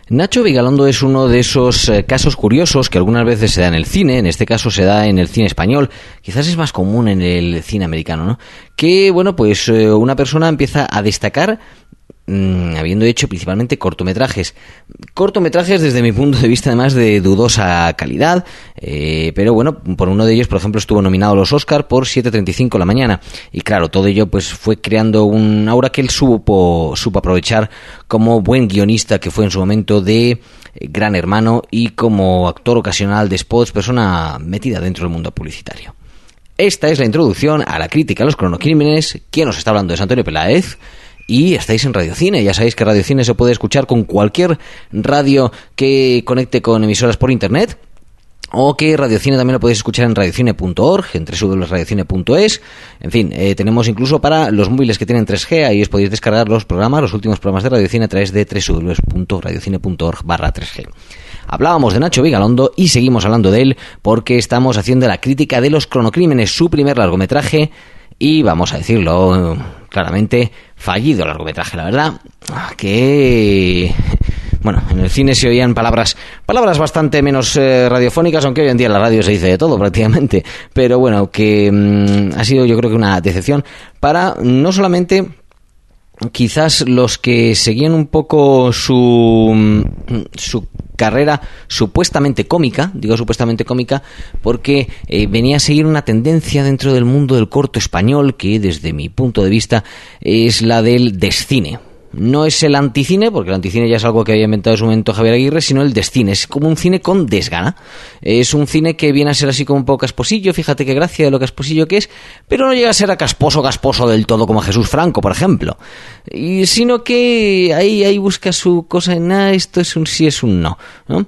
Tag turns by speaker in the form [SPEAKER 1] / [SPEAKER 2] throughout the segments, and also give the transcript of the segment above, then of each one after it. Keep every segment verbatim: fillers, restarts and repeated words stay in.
[SPEAKER 1] Nacho Vigalondo es uno de esos eh, casos curiosos que algunas veces se da en el cine, en este caso se da en el cine español, quizás es más común en el cine americano, ¿no? Que, bueno, pues eh, una persona empieza a destacar mmm, habiendo hecho principalmente cortometrajes. Cortometrajes desde mi punto de vista además de dudosa calidad, eh, pero bueno, por uno de ellos, por ejemplo, estuvo nominado a los Oscar por siete treinta y cinco de la mañana. Y claro, todo ello pues fue creando un aura que él supo, supo aprovechar como buen guionista que fue en su momento de Gran Hermano y como actor ocasional de spots, persona metida dentro del mundo publicitario. Esta es la introducción a la crítica a los cronocrímenes. Quien os está hablando es Antonio Peláez. Y estáis en Radiocine. Ya sabéis que Radiocine se puede escuchar con cualquier radio que conecte con emisoras por internet, o que Radiocine también lo podéis escuchar en radiocine punto org, en doble u doble u doble u punto radiocine punto es. En fin, eh, tenemos incluso para los móviles que tienen tres G, ahí os podéis descargar los programas, los últimos programas de Radiocine a través de doble u doble u doble u punto radiocine punto org barra tres G. Hablábamos de Nacho Vigalondo y seguimos hablando de él porque estamos haciendo la crítica de Los Cronocrímenes, su primer largometraje. Y vamos a decirlo claramente, fallido largometraje, la verdad, que, bueno, en el cine se oían palabras palabras bastante menos eh, radiofónicas, aunque hoy en día en la radio se dice de todo prácticamente, pero bueno, que mmm, ha sido yo creo que una decepción para no solamente quizás los que seguían un poco su su carrera supuestamente cómica, digo supuestamente cómica porque eh, venía a seguir una tendencia dentro del mundo del corto español que desde mi punto de vista es la del descine. No es el anticine, porque el anticine ya es algo que había inventado en su momento Javier Aguirre, sino el descine. Es como un cine con desgana. Es un cine que viene a ser así como un poco casposillo, fíjate qué gracia de lo casposillo que es, pero no llega a ser a casposo, casposo del todo como Jesús Franco, por ejemplo. Y, sino que ahí, ahí busca su cosa en, ah, esto es un sí, es un no, ¿no?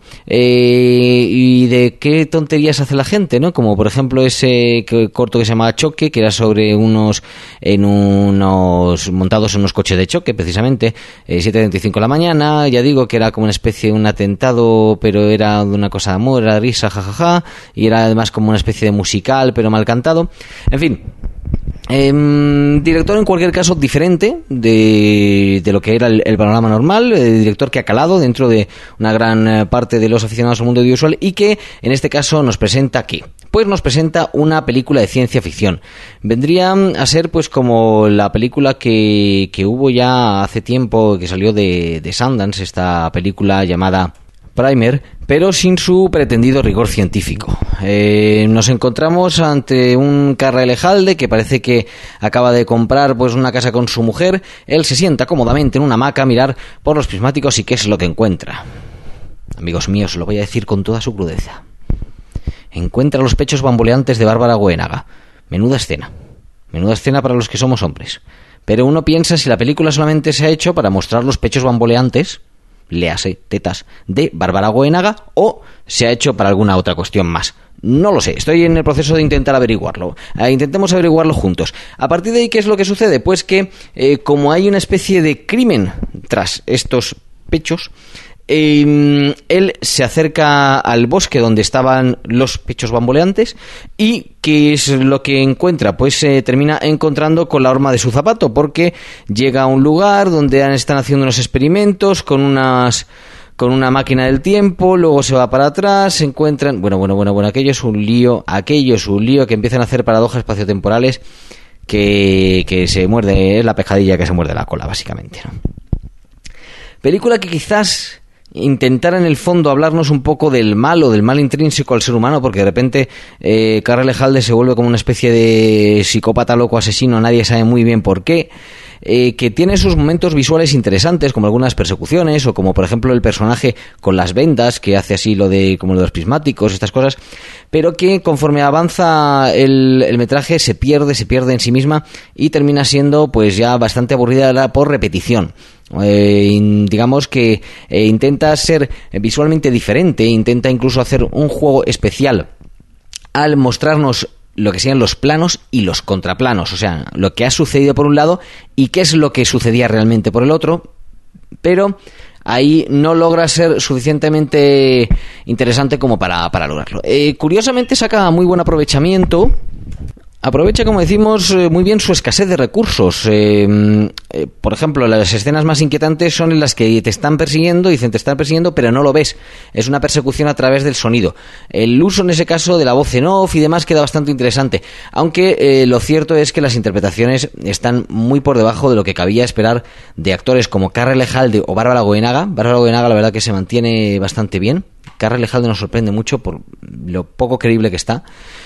[SPEAKER 1] Eh, y de qué tonterías hace la gente, ¿no? Como por ejemplo ese corto que se llamaba Choque, que era sobre unos, en unos, montados en unos coches de choque, precisamente. siete treinta y cinco de la mañana, ya digo que era como una especie de un atentado, pero era de una cosa de amor, era risa, jajaja, y era además como una especie de musical, pero mal cantado. En fin, eh, director en cualquier caso diferente de, de lo que era el, el panorama normal, eh, director que ha calado dentro de una gran eh, parte de los aficionados al mundo audiovisual y que en este caso nos presenta ¿qué? Pues nos presenta una película de ciencia ficción. Vendría a ser pues como la película que, que hubo ya hace tiempo, que salió de, de Sundance, esta película llamada Primer, pero sin su pretendido rigor científico. Eh, nos encontramos ante un Carra Elejalde que parece que acaba de comprar pues una casa con su mujer. Él se sienta cómodamente en una hamaca a mirar por los prismáticos y qué es lo que encuentra. Amigos míos, lo voy a decir con toda su crudeza. Encuentra los pechos bamboleantes de Bárbara Goenaga. Menuda escena. Menuda escena para los que somos hombres. Pero uno piensa si la película solamente se ha hecho para mostrar los pechos bamboleantes, léase, tetas, de Bárbara Goenaga, o se ha hecho para alguna otra cuestión más. No lo sé, estoy en el proceso de intentar averiguarlo. Eh, intentemos averiguarlo juntos. A partir de ahí, ¿qué es lo que sucede? Pues que, eh, como hay una especie de crimen tras estos pechos, Eh, él se acerca al bosque donde estaban los pechos bamboleantes y ¿qué es lo que encuentra? Pues se eh, termina encontrando con la horma de su zapato porque llega a un lugar donde están haciendo unos experimentos con unas con una máquina del tiempo, luego se va para atrás, se encuentran, bueno, bueno, bueno, bueno, aquello es un lío, aquello es un lío que empiezan a hacer paradojas espaciotemporales que, que se muerde, es la pejadilla que se muerde la cola, básicamente, ¿no? Película que quizás intentar en el fondo hablarnos un poco del mal o del mal intrínseco al ser humano, porque de repente eh, Carra Elejalde se vuelve como una especie de psicópata loco asesino, nadie sabe muy bien por qué, eh, que tiene sus momentos visuales interesantes, como algunas persecuciones, o como por ejemplo el personaje con las vendas, que hace así lo de como lo de los prismáticos, estas cosas, pero que conforme avanza el, el metraje se pierde, se pierde en sí misma y termina siendo pues ya bastante aburrida por repetición. Eh, digamos que eh, intenta ser visualmente diferente, intenta incluso hacer un juego especial al mostrarnos lo que sean los planos y los contraplanos, o sea, lo que ha sucedido por un lado y qué es lo que sucedía realmente por el otro, pero ahí no logra ser suficientemente interesante como para, para lograrlo. Eh, curiosamente saca muy buen aprovechamiento aprovecha, como decimos, muy bien su escasez de recursos. Eh, eh, por ejemplo, las escenas más inquietantes son en las que te están persiguiendo, dicen te están persiguiendo, pero no lo ves. Es una persecución a través del sonido. El uso en ese caso de la voz en off y demás queda bastante interesante. Aunque eh, lo cierto es que las interpretaciones están muy por debajo de lo que cabía esperar de actores como Karel Lejalde o Bárbara Goenaga. Bárbara Goenaga, la verdad que se mantiene bastante bien. Karel Lejalde nos sorprende mucho por lo poco creíble que está.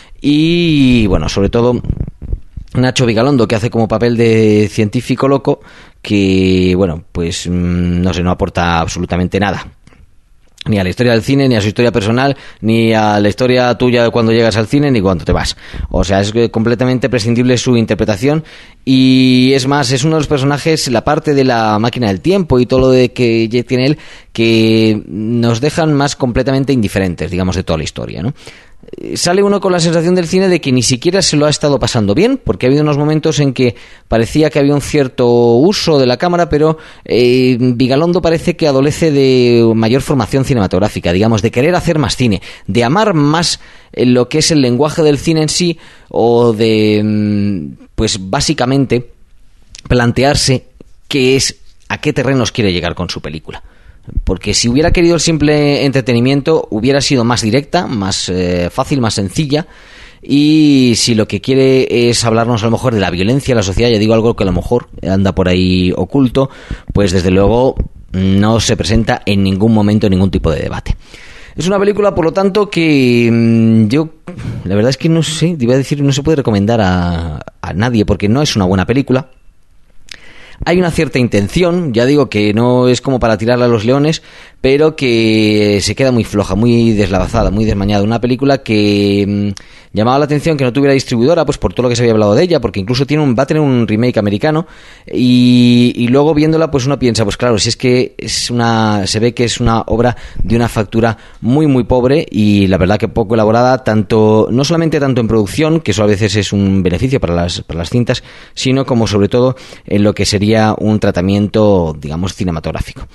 [SPEAKER 1] Y bueno, sobre todo Nacho Vigalondo, que hace como papel de científico loco, que bueno, pues no sé, no aporta absolutamente nada. Ni a la historia del cine, ni a su historia personal, ni a la historia tuya cuando llegas al cine, ni cuando te vas. O sea, es completamente prescindible su interpretación. Y es más, es uno de los personajes, la parte de la máquina del tiempo y todo lo de que tiene él, que nos dejan más completamente indiferentes, digamos, de toda la historia, ¿no? Sale uno con la sensación del cine de que ni siquiera se lo ha estado pasando bien, porque ha habido unos momentos en que parecía que había un cierto uso de la cámara, pero eh, Vigalondo parece que adolece de mayor formación cinematográfica, digamos, de querer hacer más cine, de amar más lo que es el lenguaje del cine en sí, o de, pues básicamente, plantearse qué es, a qué terrenos quiere llegar con su película. Porque si hubiera querido el simple entretenimiento, hubiera sido más directa, más eh, fácil, más sencilla. Y si lo que quiere es hablarnos a lo mejor de la violencia en la sociedad, ya digo algo que a lo mejor anda por ahí oculto, pues desde luego no se presenta en ningún momento ningún tipo de debate. Es una película, por lo tanto, que mmm, yo, la verdad es que no sé, te iba a decir, no se puede recomendar a, a nadie, porque no es una buena película. Hay una cierta intención, ya digo que no es como para tirarla a los leones, pero que se queda muy floja, muy deslavazada, muy desmañada. Una película que mmm, llamaba la atención que no tuviera distribuidora, pues por todo lo que se había hablado de ella, porque incluso tiene un, va a tener un remake americano, y, y luego viéndola pues uno piensa, pues claro, si es que es una, se ve que es una obra de una factura muy muy pobre, y la verdad que poco elaborada, tanto no solamente tanto en producción, que eso a veces es un beneficio para las, para las cintas, sino como sobre todo en lo que sería un tratamiento, digamos, cinematográfico.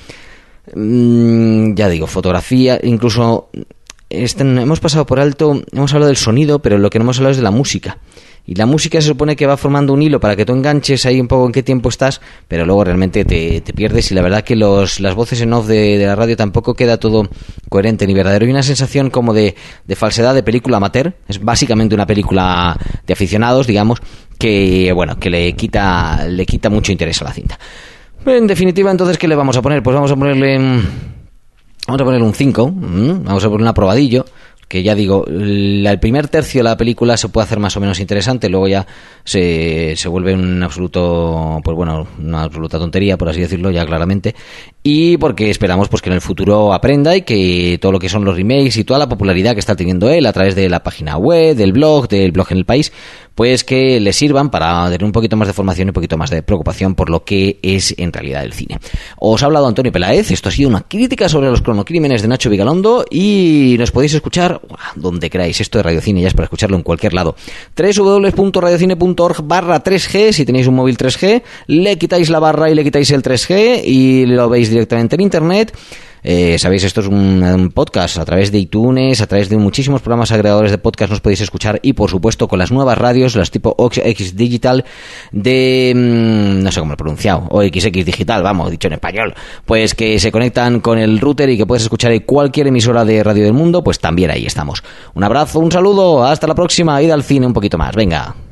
[SPEAKER 1] Mm, ya digo, fotografía, incluso este, hemos pasado por alto, hemos hablado del sonido, pero lo que no hemos hablado es de la música. Y la música se supone que va formando un hilo para que tú enganches ahí un poco en qué tiempo estás, pero luego realmente te, te pierdes, y la verdad que los, las voces en off de, de la radio tampoco queda todo coherente ni verdadero. Hay una sensación como de, de falsedad, de película amateur. Es básicamente una película de aficionados, digamos, que bueno, que le quita, le quita mucho interés a la cinta. En definitiva, entonces, ¿qué le vamos a poner? Pues vamos a ponerle vamos a ponerle un cinco, vamos a poner un aprobadillo, que ya digo, el primer tercio de la película se puede hacer más o menos interesante, luego ya se, se vuelve un absoluto, pues bueno, una absoluta tontería, por así decirlo, ya claramente, y porque esperamos pues que en el futuro aprenda, y que todo lo que son los remakes y toda la popularidad que está teniendo él a través de la página web, del blog, del blog en el país, pues que le sirvan para tener un poquito más de formación y un poquito más de preocupación por lo que es en realidad el cine. Os ha hablado Antonio Peláez, esto ha sido una crítica sobre los cronocrímenes de Nacho Vigalondo, y nos podéis escuchar donde queráis. Esto de Radiocine ya es para escucharlo en cualquier lado. doble u doble u doble u punto radiocine punto org barra tres G, si tenéis un móvil tres G, le quitáis la barra y le quitáis el tres G y lo veis directamente en internet. Eh, sabéis, esto es un, un podcast a través de iTunes, a través de muchísimos programas agregadores de podcast nos podéis escuchar, y por supuesto con las nuevas radios, las tipo O X Digital de, mmm, no sé cómo lo he pronunciado, O X X Digital, vamos, dicho en español, pues que se conectan con el router y que puedes escuchar en cualquier emisora de radio del mundo, pues también ahí estamos. Un abrazo, un saludo, hasta la próxima, id al cine un poquito más, venga.